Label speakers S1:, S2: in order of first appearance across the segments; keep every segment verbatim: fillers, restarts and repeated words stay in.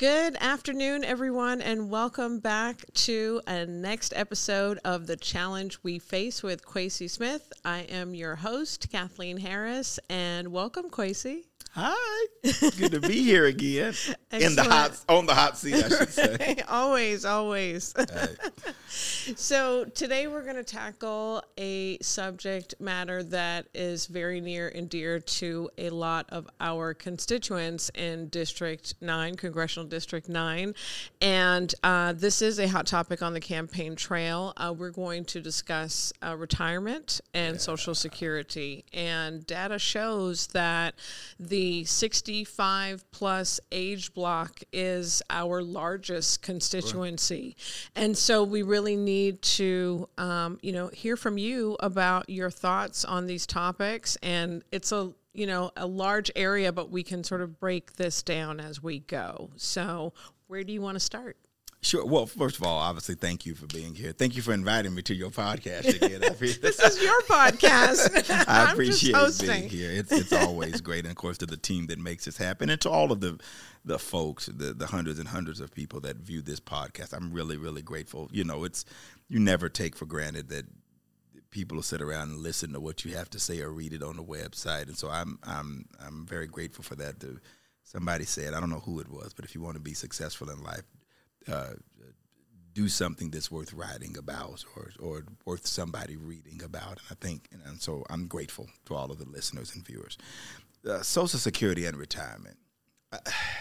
S1: Good afternoon, everyone, and welcome back to a next episode of The Challenge We Face with Kwesi Smith. I am your host, Kathleen Harris, and welcome, Kwesi.
S2: Hi. Good to be here again. In the hot, on the hot seat, I should say.
S1: always, always.
S2: Right.
S1: So today we're going to tackle a subject matter that is very near and dear to a lot of our constituents in District nine, Congressional District nine. And uh, this is a hot topic on the campaign trail. Uh, we're going to discuss uh, retirement and yeah. Social Security. And data shows that the sixty-five plus age block is our largest constituency. Right. And so we really need to, um, you know, hear from you about your thoughts on these topics. And it's a, you know, a large area, but we can sort of break this down as we go. So where do you want to start?
S2: Sure. Well, first of all, obviously, thank you for being here. Thank you for inviting me to your podcast again.
S1: This is your podcast.
S2: I appreciate being here. It's it's always great, and of course, to the team that makes this happen, and to all of the the folks, the the hundreds and hundreds of people that view this podcast. I'm really, really grateful. You know, it's you never take for granted that people will sit around and listen to what you have to say or read it on the website, and so I'm I'm I'm very grateful for that. To, somebody said, I don't know who it was, but if you want to be successful in life, Uh, do something that's worth writing about or or worth somebody reading about. And I think, and so I'm grateful to all of the listeners and viewers. Uh, Social Security and retirement. Uh,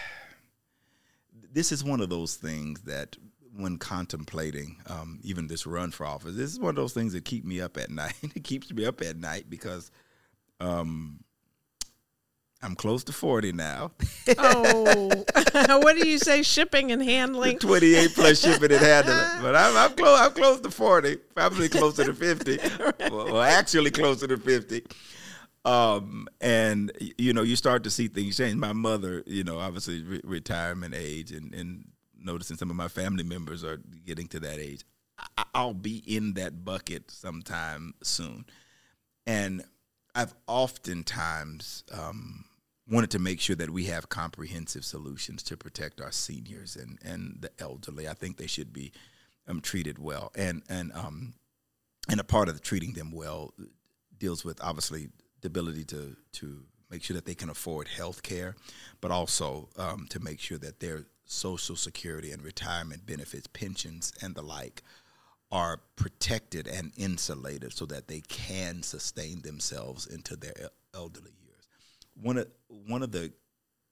S2: this is one of those things that when contemplating um, even this run for office, this is one of those things that keep me up at night. It keeps me up at night because um, I'm close to forty now.
S1: Oh, what do you say? Shipping and handling?
S2: twenty-eight plus shipping and handling. But I'm, I'm close. I'm close to forty. Probably closer to fifty. Right. Well, well, actually closer to fifty. Um, and you know, you start to see things change. My mother, you know, obviously re- retirement age, and, and noticing some of my family members are getting to that age. I, I'll be in that bucket sometime soon, and I've oftentimes um, wanted to make sure that we have comprehensive solutions to protect our seniors and, and the elderly. I think they should be um, treated well. And and um, and a part of the treating them well deals with, obviously, the ability to, to make sure that they can afford health care, but also um, to make sure that their Social Security and retirement benefits, pensions, and the like are protected and insulated so that they can sustain themselves into their elderly years. One of one of the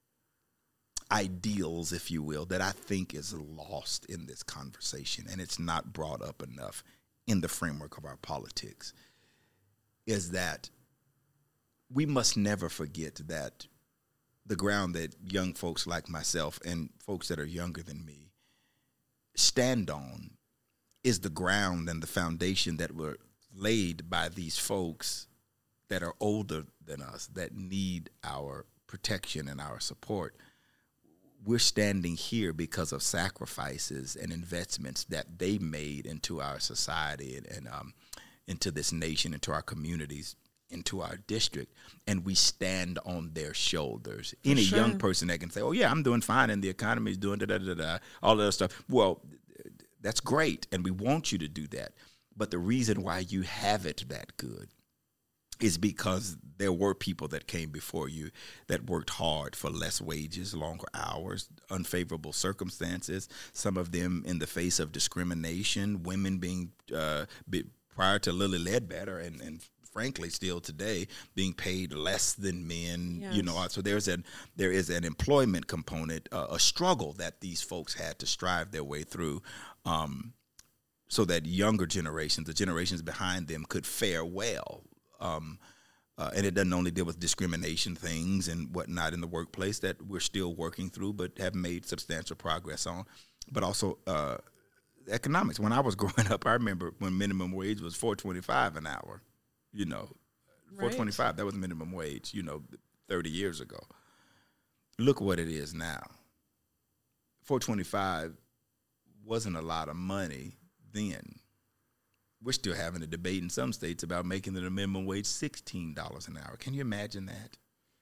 S2: ideals, if you will, that I think is lost in this conversation, and it's not brought up enough in the framework of our politics, is that we must never forget that the ground that young folks like myself and folks that are younger than me stand on is the ground and the foundation that were laid by these folks that are older than us, that need our protection and our support. We're standing here because of sacrifices and investments that they made into our society and, and um, into this nation, into our communities, into our district, and we stand on their shoulders. For Any sure. young person that can say, oh, yeah, I'm doing fine, and the economy is doing da-da-da-da, all that stuff. Well, that's great, and we want you to do that. But the reason why you have it that good is because there were people that came before you that worked hard for less wages, longer hours, unfavorable circumstances, some of them in the face of discrimination, women being, uh, be, prior to Lilly Ledbetter and, and frankly, still today, being paid less than men, yes. you know, so there's an there is an employment component, uh, a struggle that these folks had to strive their way through, um, so that younger generations, the generations behind them, could fare well. Um, uh, and it doesn't only deal with discrimination things and whatnot in the workplace that we're still working through, but have made substantial progress on, but also uh, economics. When I was growing up, I remember when minimum wage was four twenty-five an hour. You know, right. four twenty-five, that was minimum wage, you know, thirty years ago. Look what it is now. four twenty-five wasn't a lot of money then. We're still having a debate in some states about making the minimum wage sixteen dollars an hour. Can you imagine that?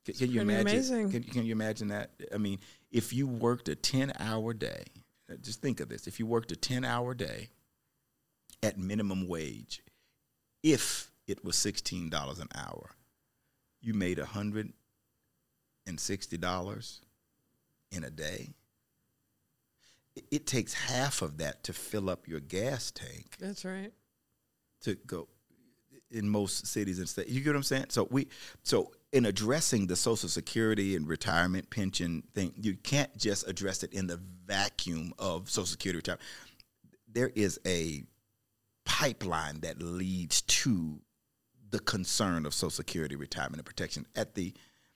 S2: Can, can you
S1: pretty
S2: imagine?
S1: amazing.
S2: Can, can you imagine that? I mean, if you worked a ten-hour day, just think of this: if you worked a ten-hour day at minimum wage, if it was sixteen dollars an hour, you made one hundred sixty dollars in a day. It, it takes half of that to fill up your gas tank.
S1: That's right.
S2: To go in most cities and states. You get what I'm saying? So we, so in addressing the Social Security and retirement pension thing, you can't just address it in the vacuum of Social Security retirement. There is a pipeline that leads to the concern of Social Security retirement and protection. At the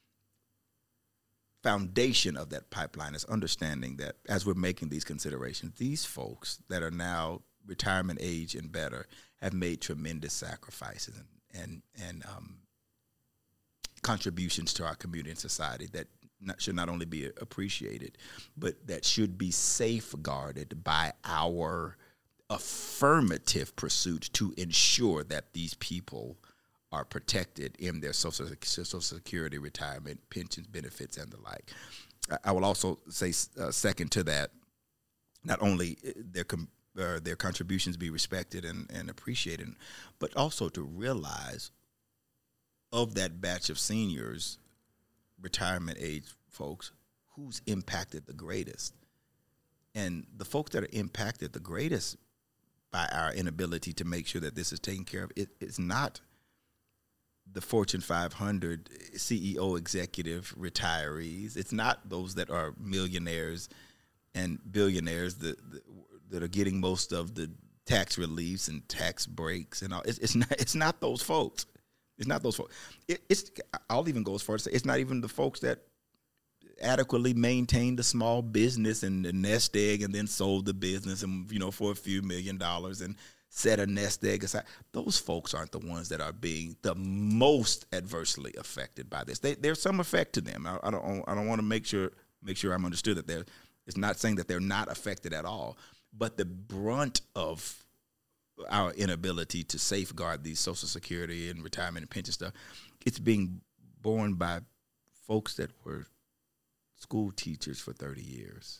S2: foundation of that pipeline is understanding that as we're making these considerations, these folks that are now retirement age and better have made tremendous sacrifices and and, and um, contributions to our community and society that not, should not only be appreciated, but that should be safeguarded by our affirmative pursuit to ensure that these people are protected in their social, social security, retirement, pensions, benefits, and the like. I, I will also say uh, second to that, not only their com- uh, their contributions be respected and, and appreciated, but also to realize of that batch of seniors, retirement age folks, who's impacted the greatest. And the folks that are impacted the greatest by our inability to make sure that this is taken care of, it, it's not the Fortune five hundred C E O executive retirees. It's not those that are millionaires and billionaires that that are getting most of the tax reliefs and tax breaks and all. It's, it's not. It's not those folks. It's not those folks. It, it's. I'll even go as far as to say it's not even the folks that adequately maintained a small business and a nest egg and then sold the business and you know for a few million dollars and set a nest egg aside. Those folks aren't the ones that are being the most adversely affected by this. They, there's some effect to them. I, I don't. I don't want to make sure make sure I'm understood that there. It's not saying that they're not affected at all, but the brunt of our inability to safeguard these Social Security and retirement and pension stuff, it's being borne by folks that were school teachers for thirty years,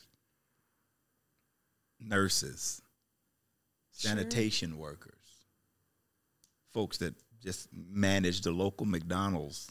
S2: nurses, sanitation sure. workers, folks that just manage the local McDonald's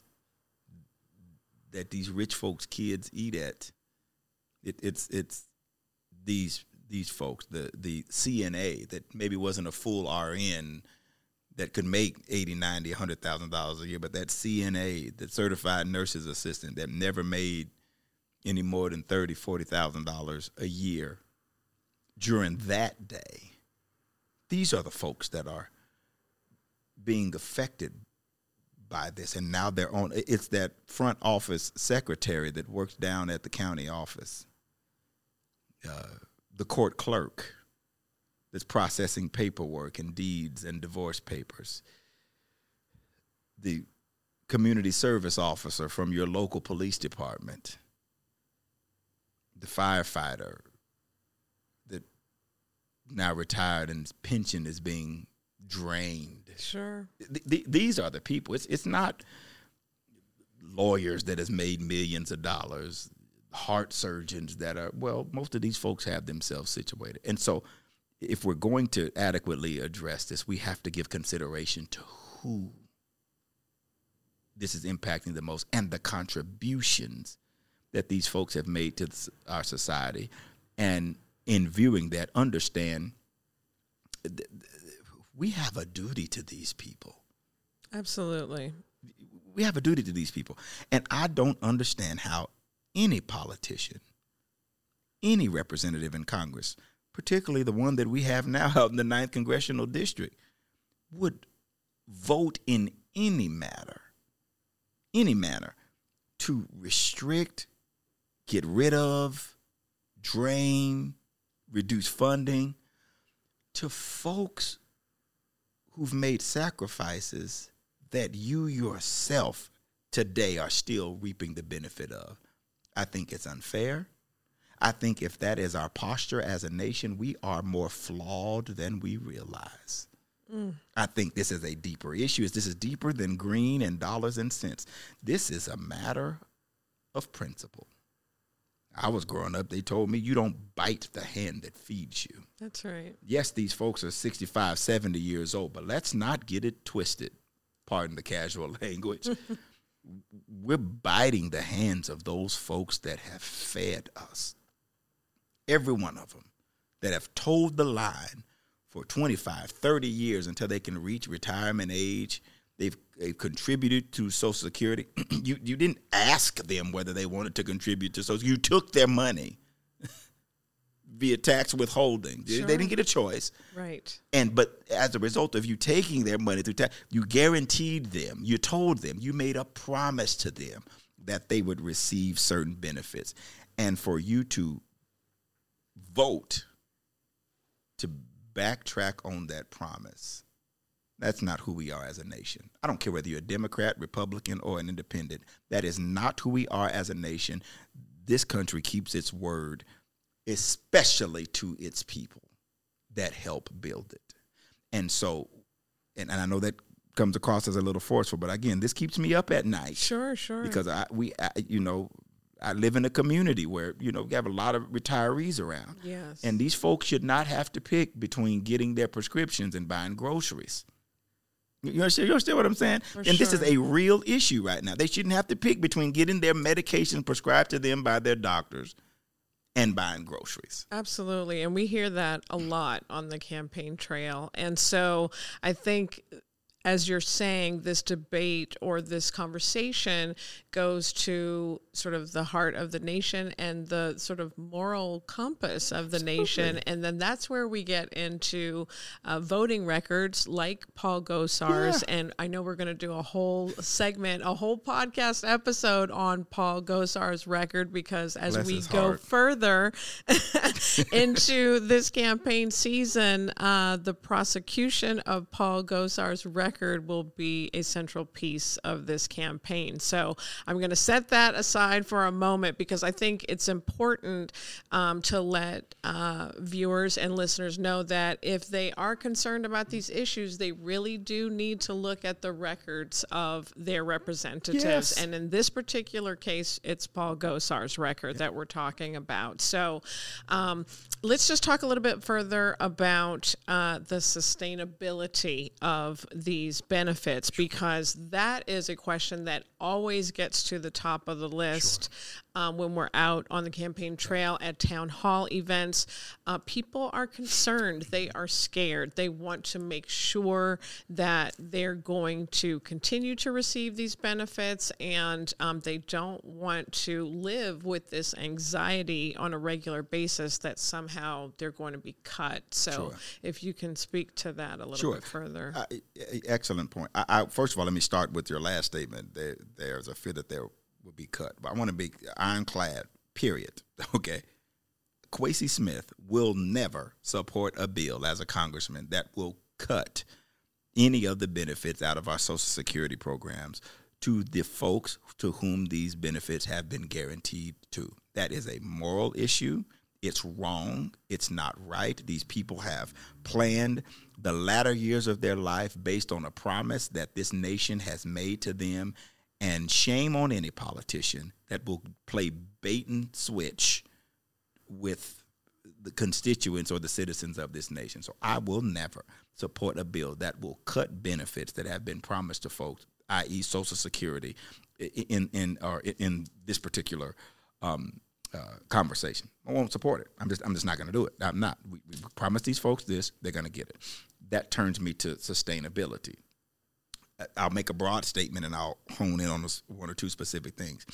S2: that these rich folks' kids eat at. It, it's it's these these folks, the the C N A that maybe wasn't a full R N that could make eighty, ninety, one hundred thousand dollars a year, but that C N A, that certified nurse's assistant that never made any more than thirty thousand dollars, forty thousand dollars a year during that day. These are the folks that are being affected by this, and now they're on. It's that front office secretary that works down at the county office, uh, the court clerk that's processing paperwork and deeds and divorce papers, the community service officer from your local police department, the firefighter that now retired and his pension is being drained.
S1: Sure.
S2: Th- th- these are the people. It's it's not lawyers that has made millions of dollars, heart surgeons that are, well, most of these folks have themselves situated. And so if we're going to adequately address this, we have to give consideration to who this is impacting the most and the contributions that these folks have made to our society. And in viewing that, understand th- th- we have a duty to these people.
S1: Absolutely.
S2: We have a duty to these people. And I don't understand how any politician, any representative in Congress, particularly the one that we have now out in the ninth Congressional District, would vote in any matter, any manner, to restrict, get rid of, drain, reduce funding to folks who've made sacrifices that you yourself today are still reaping the benefit of. I think it's unfair. I think if that is our posture as a nation, we are more flawed than we realize.
S1: Mm.
S2: I think this is a deeper issue. This is deeper than green and dollars and cents. This is a matter of principle. I was growing up, they told me you don't bite the hand that feeds you.
S1: That's right.
S2: Yes, these folks are sixty-five, seventy years old, but let's not get it twisted. Pardon the casual language. We're biting the hands of those folks that have fed us. Every one of them that have told the line for twenty-five, thirty years until they can reach retirement age. They've, they've contributed to Social Security. you you didn't ask them whether they wanted to contribute to Social Security. You took their money via tax withholding.
S1: Sure.
S2: They didn't get a choice.
S1: Right.
S2: And but as a result of you taking their money through tax, you guaranteed them, you told them, you made a promise to them that they would receive certain benefits. And for you to vote to backtrack on that promise, that's not who we are as a nation. I don't care whether you're a Democrat, Republican, or an independent. That is not who we are as a nation. This country keeps its word, especially to its people that help build it. And so, and, and I know that comes across as a little forceful, but again, this keeps me up at night.
S1: Sure, sure.
S2: Because I, we, I, you know, I live in a community where, you know, we have a lot of retirees around.
S1: Yes.
S2: And these folks should not have to pick between getting their prescriptions and buying groceries. You understand, you understand what I'm saying?
S1: For
S2: and this
S1: sure.
S2: is a real issue right now. They shouldn't have to pick between getting their medication prescribed to them by their doctors and buying groceries.
S1: Absolutely. And we hear that a lot on the campaign trail. And so I think, as you're saying, this debate or this conversation goes to sort of the heart of the nation and the sort of moral compass of the
S2: Absolutely.
S1: nation. And then that's where we get into uh, voting records like Paul Gosar's.
S2: Yeah.
S1: And I know we're going to do a whole segment, a whole podcast episode on Paul Gosar's record, because as
S2: Bless
S1: we
S2: his
S1: go
S2: heart.
S1: further into this campaign season, uh, the prosecution of Paul Gosar's record will be a central piece of this campaign. So I'm going to set that aside for a moment, because I think it's important um, to let uh, viewers and listeners know that if they are concerned about these issues, they really do need to look at the records of their representatives.
S2: Yes.
S1: And in this particular case, it's Paul Gosar's record that we're talking about. So um, let's just talk a little bit further about uh, the sustainability of these benefits, because that is a question that always gets to the top of the list. Sure. Um, when we're out on the campaign trail at town hall events. Uh, people are concerned. They are scared. They want to make sure that they're going to continue to receive these benefits, and um, they don't want to live with this anxiety on a regular basis that somehow they're going to be cut. So
S2: Sure.
S1: if you can speak to that a little
S2: Sure.
S1: bit further.
S2: Uh, excellent point. I, I, first of all, let me start with your last statement. There, there's a fear that there will be cut. But I want to be ironclad, period. Okay. Kwesi Smith will never support a bill as a congressman that will cut any of the benefits out of our Social Security programs to the folks to whom these benefits have been guaranteed to. That is a moral issue. It's wrong. It's not right. These people have planned the latter years of their life based on a promise that this nation has made to them. And shame on any politician that will play bait and switch with the constituents or the citizens of this nation. So I will never support a bill that will cut benefits that have been promised to folks, that is, Social Security, in in or in this particular um, uh, conversation. I won't support it. I'm just I'm just not going to do it. I'm not. We, we promised these folks this; they're going to get it. That turns me to sustainability. I'll make a broad statement and I'll hone in on one or two specific things.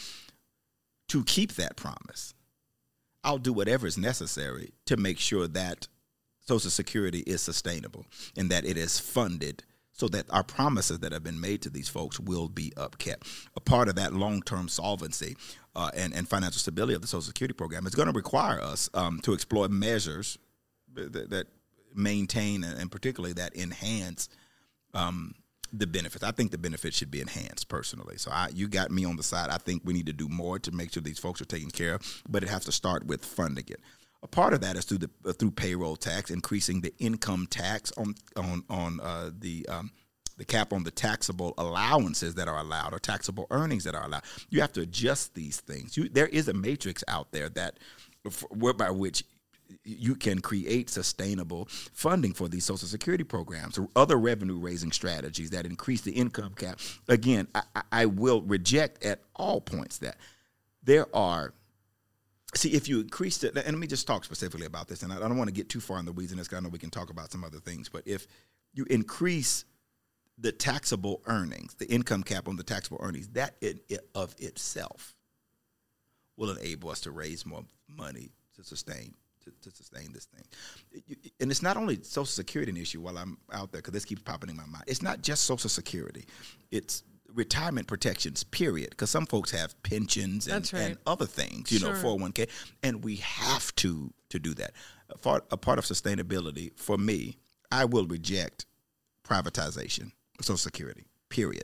S2: To keep that promise, I'll do whatever is necessary to make sure that Social Security is sustainable and that it is funded so that our promises that have been made to these folks will be upkept. A part of that long-term solvency uh, and, and financial stability of the Social Security program is going to require us um, to explore measures that, that maintain and, and particularly that enhance um, the benefits. I think the benefits should be enhanced personally. So I, you got me on the side. I think we need to do more to make sure these folks are taken care of, but it has to start with funding it. A part of that is through the uh, through payroll tax, increasing the income tax on on on uh, the um, the cap on the taxable allowances that are allowed or taxable earnings that are allowed. You have to adjust these things. You, there is a matrix out there that whereby which you can create sustainable funding for these Social Security programs or other revenue-raising strategies that increase the income cap. Again, I, I will reject at all points that there are. See, if you increase it, and let me just talk specifically about this, and I don't want to get too far in the weeds in this, because I know we can talk about some other things, but if you increase the taxable earnings, the income cap on the taxable earnings, that in it of itself will enable us to raise more money to sustain to, to sustain this thing. It, and it's not only Social Security an issue while I'm out there, because this keeps popping in my mind. It's not just Social Security. It's retirement protections, period, because some folks have pensions and, right. and other things, you sure. know, four oh one k, and we have to to do that. A part, a part of sustainability, for me, I will reject privatization of Social Security, period.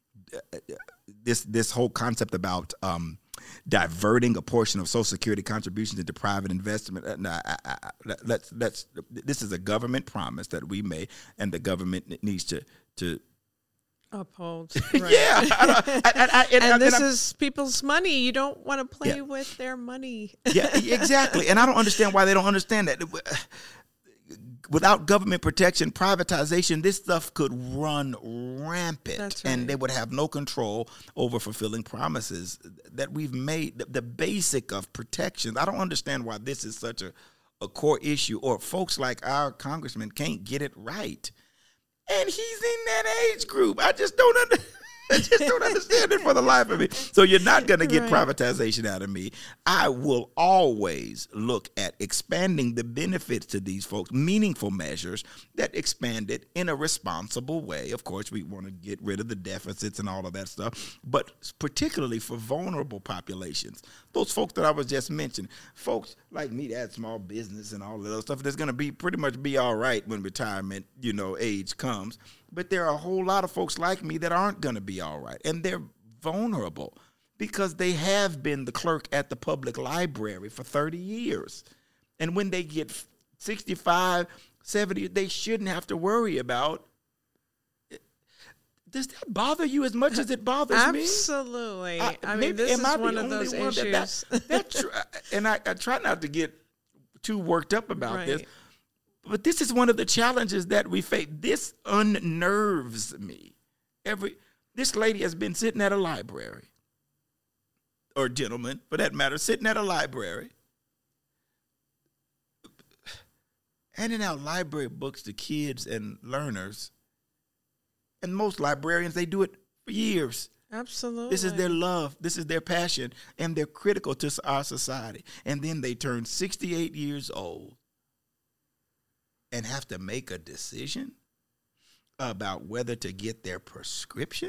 S2: This this whole concept about um, diverting a portion of Social Security contributions into private investment, uh, nah, I, I, I, let's, let's, this is a government promise that we made, and the government needs to to
S1: uphold. Right.
S2: yeah, I, I, I,
S1: and, and this
S2: and
S1: is people's money. You don't want to play
S2: yeah.
S1: with their money.
S2: Yeah, exactly. And I don't understand why they don't understand that. Without government protection, privatization, this stuff could run rampant.
S1: That's right.
S2: And they would have no control over fulfilling promises that we've made. The, the basic of protections. I don't understand why this is such a, a core issue, or folks like our congressman can't get it right. And he's in that age group. I just don't understand. I just don't understand it for the life of me. So you're not going to get right. privatization out of me. I will always look at expanding the benefits to these folks, meaningful measures that expand it in a responsible way. Of course, we want to get rid of the deficits and all of that stuff, but particularly for vulnerable populations, those folks that I was just mentioning, folks like me that had small business and all of that stuff, that's going to be pretty much be all right when retirement, you know, age comes. But there are a whole lot of folks like me that aren't going to be all right. And they're vulnerable because they have been the clerk at the public library for thirty years. And when they get sixty-five, seventy, they shouldn't have to worry about. Does that bother you as much as it bothers
S1: Absolutely.
S2: me?
S1: Absolutely. I, I mean,
S2: maybe,
S1: this is
S2: I
S1: one of those
S2: one
S1: issues.
S2: That, that, that, and I, I try not to get too worked up about
S1: right.
S2: this. But this is one of the challenges that we face. This unnerves me. Every this lady has been sitting at a library, or gentleman, for that matter, sitting at a library, handing out library books to kids and learners. And most librarians, they do it for years.
S1: Absolutely.
S2: This is their love. This is their passion. And they're critical to our society. And then they turn sixty-eight years old and have to make a decision about whether to get their prescription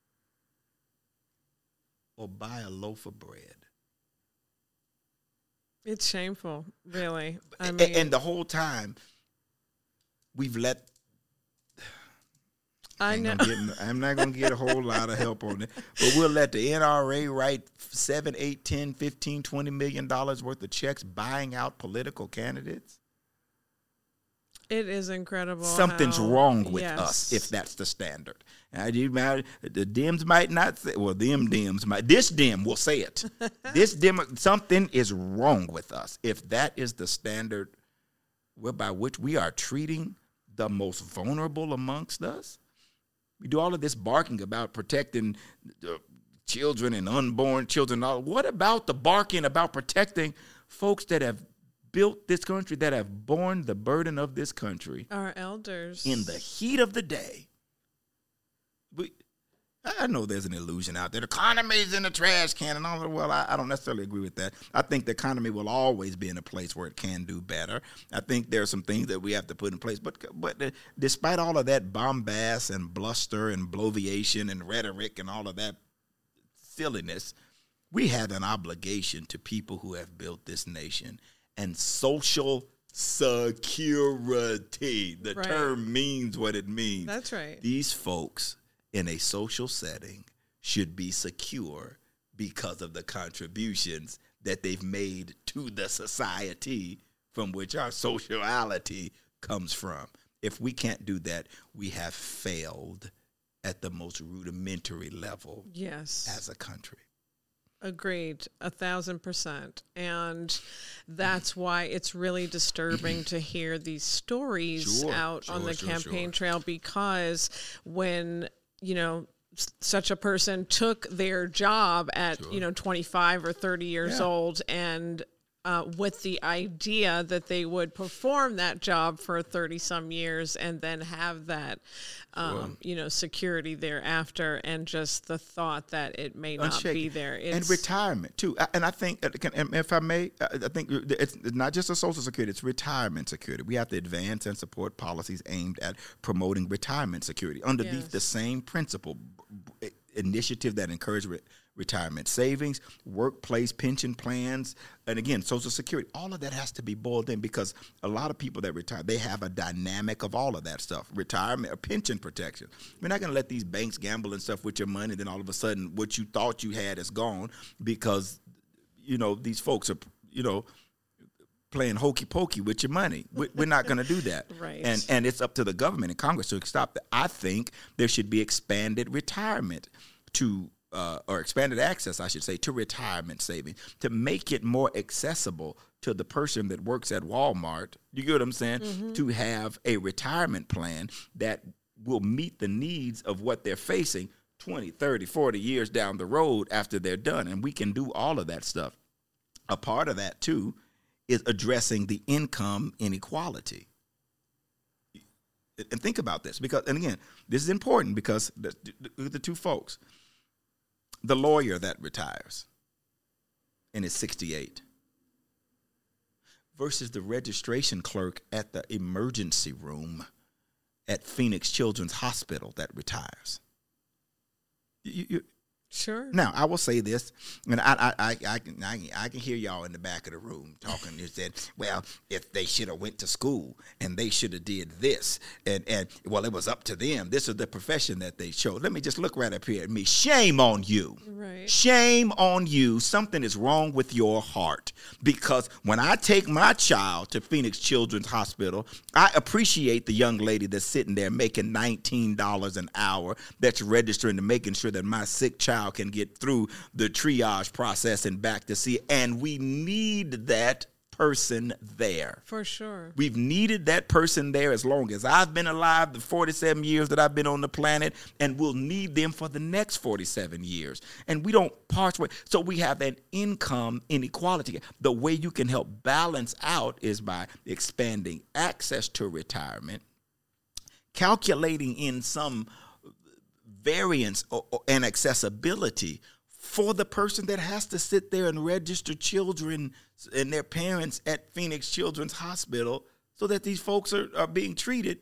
S2: or buy a loaf of bread.
S1: It's shameful, really. I
S2: and,
S1: mean,
S2: and the whole time, we've let... I know. Get, I'm not going to get a whole lot of help on it, but we'll let the N R A write seven, eight, ten, fifteen, twenty million dollars worth of checks buying out political candidates.
S1: It is incredible.
S2: Something's
S1: how,
S2: wrong with
S1: yes.
S2: us if that's the standard. And you, the Dems might not say, well, them Dems might, this Dem will say it. This Dem, something is wrong with us if that is the standard whereby which we are treating the most vulnerable amongst us. We do all of this barking about protecting the children and unborn children. What about the barking about protecting folks that have built this country, that have borne the burden of this country?
S1: Our elders.
S2: In the heat of the day. We, I know there's an illusion out there. The economy's in the trash can and all that. Well, I, I don't necessarily agree with that. I think the economy will always be in a place where it can do better. I think there are some things that we have to put in place. But but uh, despite all of that bombast and bluster and bloviation and rhetoric and all of that silliness, we have an obligation to people who have built this nation. And social security, the
S1: right.
S2: term means what it means.
S1: That's right.
S2: These folks in a social setting should be secure because of the contributions that they've made to the society from which our sociality comes from. If we can't do that, we have failed at the most rudimentary level
S1: yes.
S2: as a country.
S1: Agreed, a thousand percent. And that's why it's really disturbing to hear these stories
S2: Sure,
S1: out
S2: sure,
S1: on the
S2: sure,
S1: campaign
S2: sure.
S1: trail, because when, you know, s- such a person took their job at,
S2: Sure.
S1: you know, twenty-five or thirty years
S2: Yeah.
S1: old, and uh, with the idea that they would perform that job for thirty some years and then have that, um, you know, security thereafter, and just the thought that it may not
S2: Unshaken.
S1: be there. It's,
S2: And retirement too. I- And I think, uh, can- and if I may, uh, I think it's not just a Social Security; it's retirement security. We have to advance and support policies aimed at promoting retirement security underneath
S1: Yes.
S2: the same principle, b- initiative that encourage re- retirement savings, workplace pension plans, and again, Social Security. All of that has to be boiled in, because a lot of people that retire, they have a dynamic of all of that stuff. Retirement or pension protection. We're not going to let these banks gamble and stuff with your money, then all of a sudden what you thought you had is gone because, you know, these folks are, you know, playing hokey pokey with your money. We- We're not going to do that.
S1: Right.
S2: And and it's up to the government and Congress to stop that. I think there should be expanded retirement to, uh, or expanded access, I should say, to retirement savings to make it more accessible to the person that works at Walmart. You get what I'm saying?
S1: Mm-hmm.
S2: To have a retirement plan that will meet the needs of what they're facing twenty, thirty, forty years down the road after they're done. And we can do all of that stuff. A part of that, too, is addressing the income inequality. And think about this, because, and again, this is important because the, the, the two folks, the lawyer that retires and is sixty-eight versus the registration clerk at the emergency room at Phoenix Children's Hospital that retires. You, you,
S1: Sure.
S2: Now, I will say this, and I, I, I, I can, I, can- I can hear y'all in the back of the room talking. You said, "Well, if they should have went to school and they should have did this, and and well, it was up to them. This is the profession that they chose." Let me just look right up here at me. Shame on you.
S1: Right.
S2: Shame on you. Something is wrong with your heart, because when I take my child to Phoenix Children's Hospital, I appreciate the young lady that's sitting there making nineteen dollars an hour, that's registering and making sure that my sick child can get through the triage process and back to see. And we need that person there.
S1: For sure.
S2: We've needed that person there as long as I've been alive, the forty-seven years that I've been on the planet, and we'll need them for the next forty-seven years. And we don't part way. So we have an income inequality. The way you can help balance out is by expanding access to retirement, calculating in some variance or, or, and accessibility for the person that has to sit there and register children and their parents at Phoenix Children's Hospital, so that these folks are, are being treated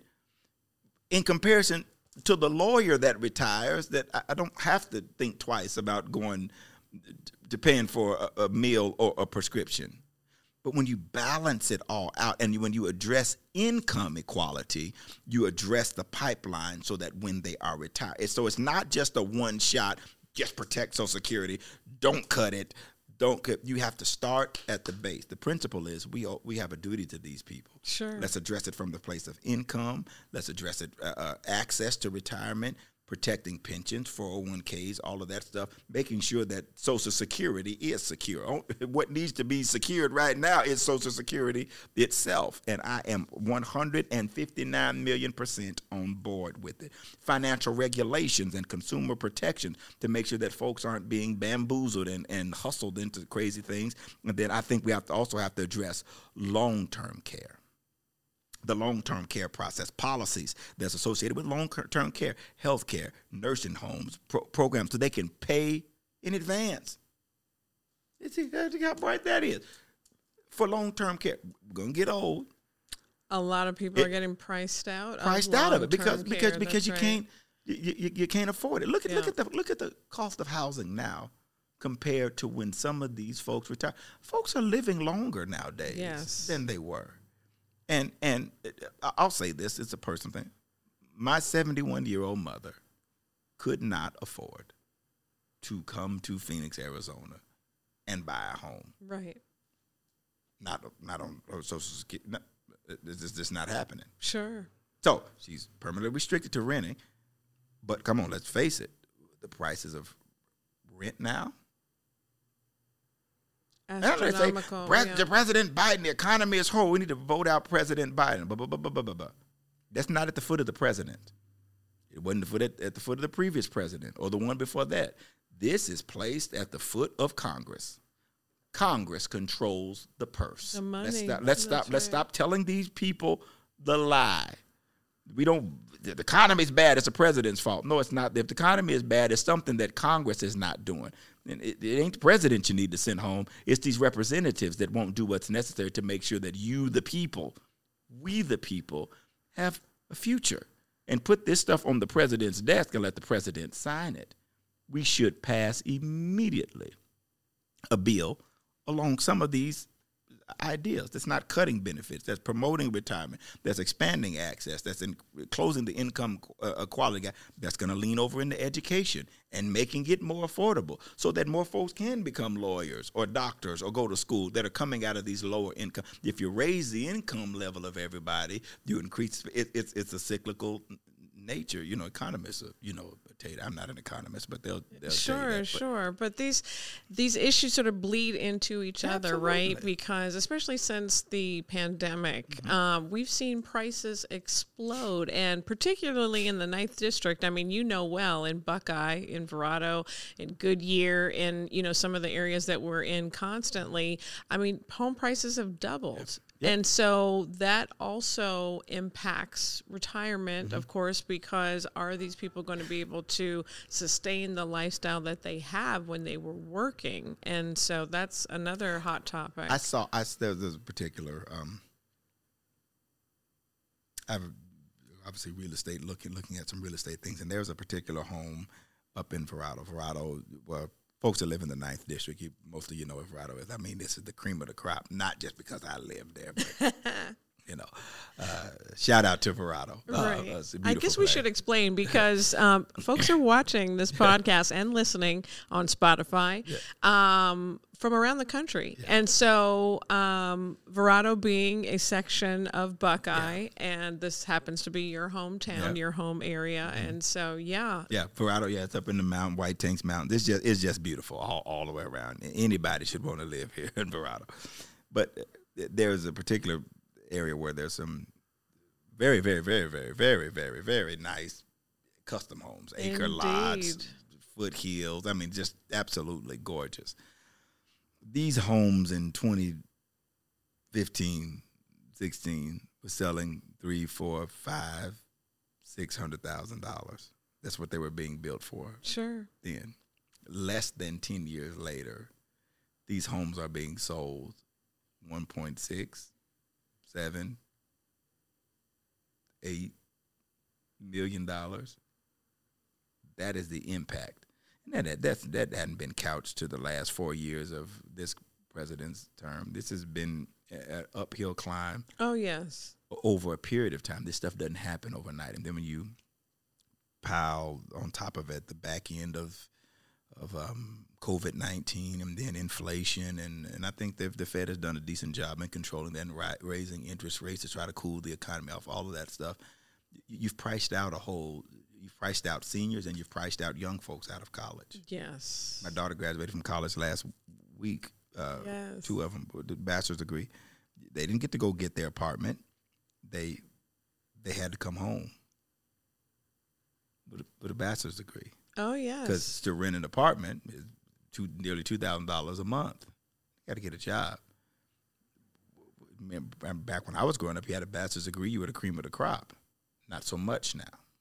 S2: in comparison to the lawyer that retires, that I, I don't have to think twice about going to paying for a, a meal or a prescription. But when you balance it all out, and you, when you address income equality, you address the pipeline so that when they are retired. So it's not just a one shot, just protect Social Security, don't cut it, don't cut. You have to start at the base. The principle is we we have a duty to these people.
S1: Sure.
S2: Let's address it from the place of income. Let's address it, uh, uh, access to retirement, protecting pensions, four oh one k's, all of that stuff, making sure that Social Security is secure. What needs to be secured right now is Social Security itself, and I am one hundred fifty-nine million percent on board with it. Financial regulations and consumer protection to make sure that folks aren't being bamboozled and, and hustled into crazy things. And then I think we have to also have to address long-term care. The long-term care process, policies that's associated with long-term care, health care, nursing homes, pro- programs, so they can pay in advance. See how bright that is. For long-term care, we're going to get old.
S1: A lot of people
S2: It-
S1: are getting priced out.
S2: Priced
S1: of
S2: out of it because
S1: long-term
S2: because
S1: care,
S2: because you
S1: that's right.
S2: can't you, you, you can't afford it. Look at look
S1: Yeah.
S2: at the look at the cost of housing now compared to when some of these folks retire. Folks are living longer nowadays
S1: Yes.
S2: than they were. And and I'll say this, it's a personal thing. My seventy-one-year-old mother could not afford to come to Phoenix, Arizona and buy a home.
S1: Right.
S2: not not on her Social Security. No, this is just not happening.
S1: Sure.
S2: So she's permanently restricted to renting. But come on, let's face it, the prices of rent now.
S1: Astronomical.
S2: Say,
S1: yeah.
S2: President Biden, the economy is whole. We need to vote out President Biden. Blah, blah, blah, blah, blah, blah. That's not at the foot of the president. It wasn't foot at, at the foot of the previous president or the one before that. This is placed at the foot of Congress. Congress controls the purse.
S1: The money.
S2: Let's stop. Let's stop.
S1: Right.
S2: Let's stop telling these people the lie. We don't. The economy is bad. It's the president's fault. No, it's not. If the economy is bad, it's something that Congress is not doing. And it, it ain't the president you need to send home. It's these representatives that won't do what's necessary to make sure that you, the people, we, the people, have a future. And put this stuff on the president's desk and let the president sign it. We should pass immediately a bill along some of these ideas. That's not cutting benefits. That's promoting retirement. That's expanding access. That's in closing the income uh, equality gap. That's going to lean over into education and making it more affordable so that more folks can become lawyers or doctors or go to school that are coming out of these lower income. If you raise the income level of everybody, you increase. It, it's it's a cyclical nature. You know, economists, are, you know, Tate, I'm not an economist, but they'll, they'll
S1: sure,
S2: tell you that, but.
S1: sure. But these these issues sort of bleed into each
S2: Absolutely.
S1: other, right? Because especially since the pandemic, mm-hmm. um, we've seen prices explode, and particularly in the ninth District. I mean, you know well, in Buckeye, in Verrado, in Goodyear, in you know some of the areas that we're in constantly. I mean, home prices have doubled. Yep. Yep. And so that also impacts retirement, mm-hmm. of course, because are these people going to be able to sustain the lifestyle that they have when they were working? And so that's another hot topic.
S2: I saw, I, there was a particular, um, I have obviously real estate, looking looking at some real estate things, and there's a particular home up in Verrado. Verrado, well, folks that live in the ninth District, you, most of you know what Verrado is. I mean, this is the cream of the crop, not just because I live there, but, you know, uh, shout out to Verrado.
S1: Right.
S2: Uh,
S1: I guess we
S2: place.
S1: should explain because um, folks are watching this podcast and listening on Spotify yeah. um, from around the country. Yeah. And so um, Verrado being a section of Buckeye, yeah. and this happens to be your hometown, yeah. your home area. Mm-hmm. And so, yeah.
S2: Yeah, Verrado, yeah, it's up in the mountain, White Tanks Mountain. This just it's just beautiful all, all the way around. Anybody should want to live here in Verrado. But there's a particular area where there's some very, very, very, very, very, very, very nice custom homes, acre
S1: Indeed.
S2: lots, foothills. I mean, just absolutely gorgeous. These homes in twenty fifteen, sixteen were selling three, four, five, six hundred thousand dollars. That's what they were being built for.
S1: Sure.
S2: Then, less than ten years later, these homes are being sold one point six, seven, eight million dollars. That is the impact. And that that's that hadn't been couched to the last four years of this president's term. This has been an uphill climb.
S1: Oh, yes.
S2: Over a period of time. This stuff doesn't happen overnight. And then when you pile on top of it the back end of of um, COVID nineteen and then inflation, and, and I think the, the Fed has done a decent job in controlling that and ri- raising interest rates to try to cool the economy off, all of that stuff. You've priced out a whole, you've priced out seniors and you've priced out young folks out of college.
S1: Yes.
S2: My daughter graduated from college last week, uh,
S1: yes.
S2: two of them, with the bachelor's degree. They didn't get to go get their apartment. They they had to come home with a, with a bachelor's degree.
S1: Oh, yes.
S2: Because to rent an apartment is two, nearly two thousand dollars a month. You got to get a job. Back when I was growing up, you had a bachelor's degree, you were the cream of the crop. Not so much now.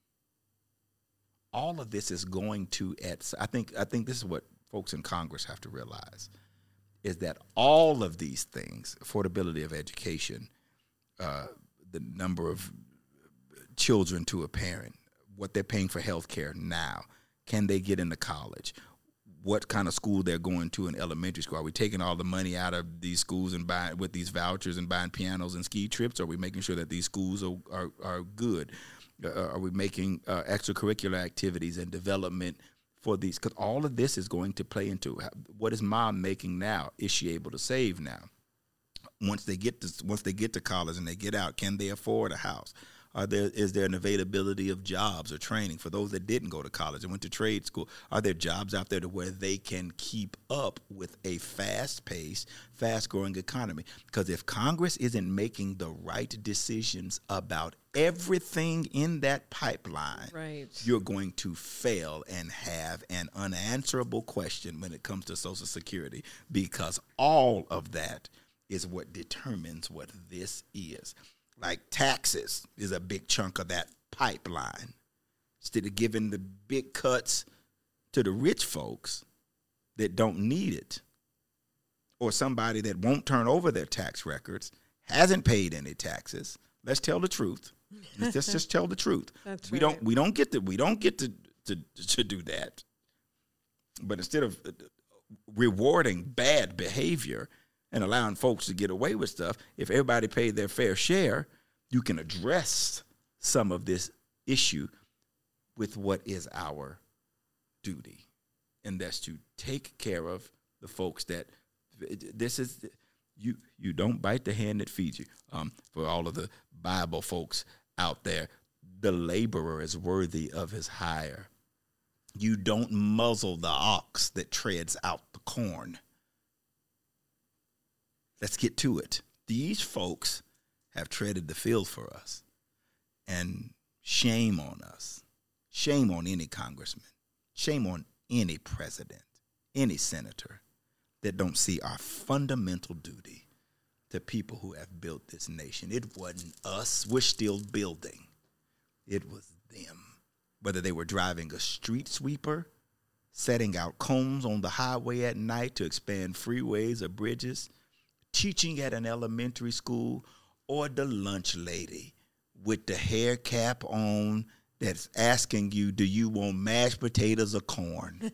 S2: All of this is going to, at, I think I think this is what folks in Congress have to realize, is that all of these things, affordability of education, uh, the number of children to a parent, what they're paying for health care now, can they get into college, what kind of school they're going to in elementary school. Are we taking all the money out of these schools and buying with these vouchers and buying pianos and ski trips? Are we making sure that these schools are are, are good? Uh, are we making uh, extracurricular activities and development for these? Because all of this is going to play into what is mom making now? Is she able to save now? once they get to once they get to college and they get out, can they afford a house? Are there is there an availability of jobs or training for those that didn't go to college and went to trade school? Are there jobs out there to where they can keep up with a fast-paced, fast-growing economy? Because if Congress isn't making the right decisions about everything in that pipeline,
S1: right,
S2: you're going to fail and have an unanswerable question when it comes to Social Security, because all of that is what determines what this is. Like taxes is a big chunk of that pipeline. Instead of giving the big cuts to the rich folks that don't need it, or somebody that won't turn over their tax records, hasn't paid any taxes. Let's tell the truth. Let's just, just tell the truth.
S1: That's
S2: we
S1: right.
S2: don't we don't get to we don't get to, to to do that. But instead of rewarding bad behavior and allowing folks to get away with stuff, if everybody paid their fair share, you can address some of this issue with what is our duty, and that's to take care of the folks that this is. You you don't bite the hand that feeds you. Um, for all of the Bible folks out there, the laborer is worthy of his hire. You don't muzzle the ox that treads out the corn. Let's get to it. These folks have treaded the field for us. And shame on us. Shame on any congressman. Shame on any president, any senator that don't see our fundamental duty to people who have built this nation. It wasn't us. We're still building. It was them. Whether they were driving a street sweeper, setting out cones on the highway at night to expand freeways or bridges, teaching at an elementary school, or the lunch lady with the hair cap on that's asking you, do you want mashed potatoes or corn?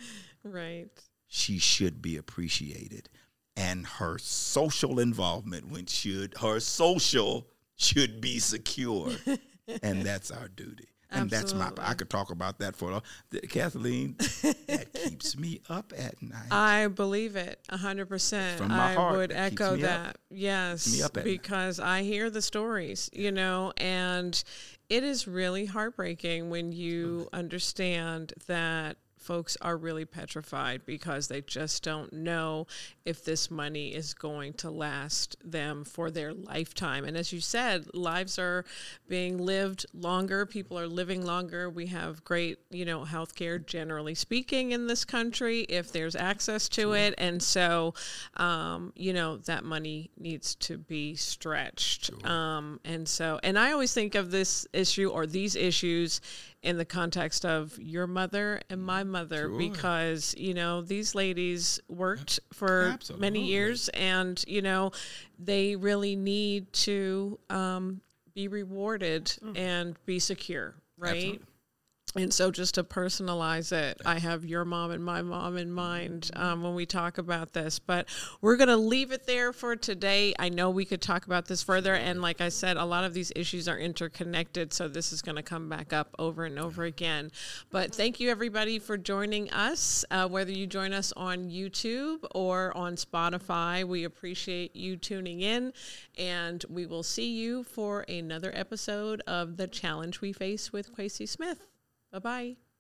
S1: Right.
S2: She should be appreciated. And her social involvement when should her social should be secure. And that's our duty. And
S1: Absolutely.
S2: that's my, I could talk about that for, Kathleen, that keeps me up at night.
S1: I believe it one hundred percent.
S2: From my
S1: I
S2: heart,
S1: would
S2: that keeps
S1: echo
S2: me
S1: that.
S2: up.
S1: Yes,
S2: me up at night.
S1: because I hear the stories, you know, and it is really heartbreaking when you understand that folks are really petrified because they just don't know if this money is going to last them for their lifetime. And as you said, lives are being lived longer. People are living longer. We have great, you know, healthcare, generally speaking, in this country, if there's access to it. And so, um, you know, that money needs to be stretched.
S2: Sure.
S1: Um, and so, and I always think of this issue or these issues in the context of your mother and my mother,
S2: Sure.
S1: because, you know, these ladies worked for
S2: Absolutely.
S1: many years and, you know, they really need to um, be rewarded mm. and be secure, right?
S2: Absolutely.
S1: And so just to personalize it, I have your mom and my mom in mind um, when we talk about this. But we're going to leave it there for today. I know we could talk about this further. And like I said, a lot of these issues are interconnected. So this is going to come back up over and over again. But thank you, everybody, for joining us. Uh, whether you join us on YouTube or on Spotify, we appreciate you tuning in. And we will see you for another episode of The Challenge We Face with Kwesi Smith. Bye-bye.